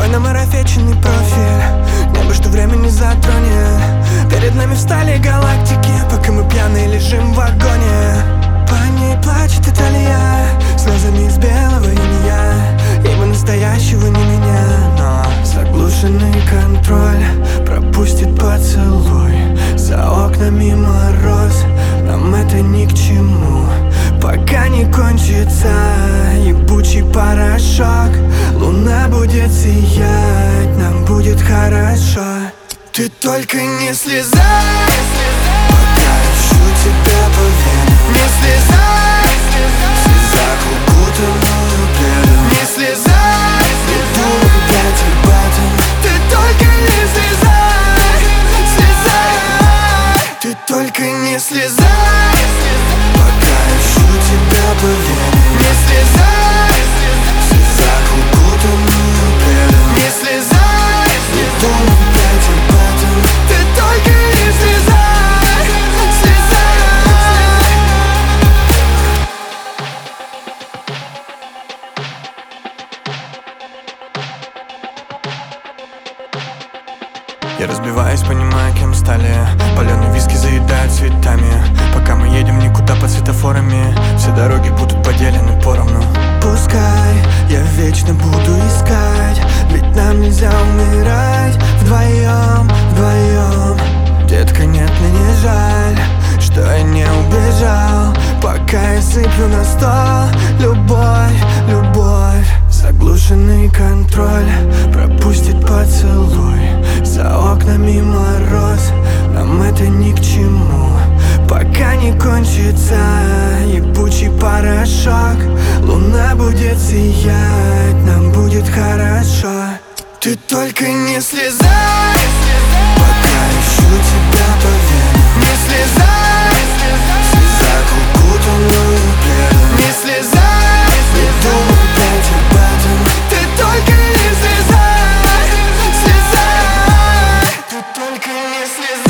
намарафеченный профиль. Небо, что время не затронет. Перед нами встали галактики, пока мы пьяные лежим в вагоне. По ней плачет Италия слезами из белого инея. Ибо настоящего не меня, но заглушенный контроль пропустит поцелуй. За окнами мороз, нам это ни к чему. Пока не кончится ебучий порошок, луна будет сиять, нам будет хорошо. Ты только не слезай, пока ищу тебя по венам. Не слезай, в слезах укутанную пледом. Не слезай, не думай опять об этом. Ты только не слезай, слезай. Ты только не слезай, пока ищу тебя по венам. Не слезай, в слезах укутанную пледом. Не слезай, не думай опять об этом. Ты только не слезай, слезай. Я разбиваюсь, понимая, кем стали. Паленые виски заедают цветами. Пока мы едем никуда под светофорами, все дороги будут поделены поровну. Пускай я вечно буду искать, ведь нам нельзя умирать вдвоем, вдвоем. Детка, нет, мне не жаль, что я не убежал. Пока я сыплю на стол любовь, любовь. Заглушенный контроль пропустит поцелуй. За окнами мороз, нам это ни к чему. Пока не кончится ебучий порошок, луна будет сиять, нам будет хорошо. Ты только не слезай, пока ищу тебя по венам. Не слезай, в слезах укутанную пледом. Не слезай, не думай опять об этом. Ты только не слезай, слезай. Ты только не слезай.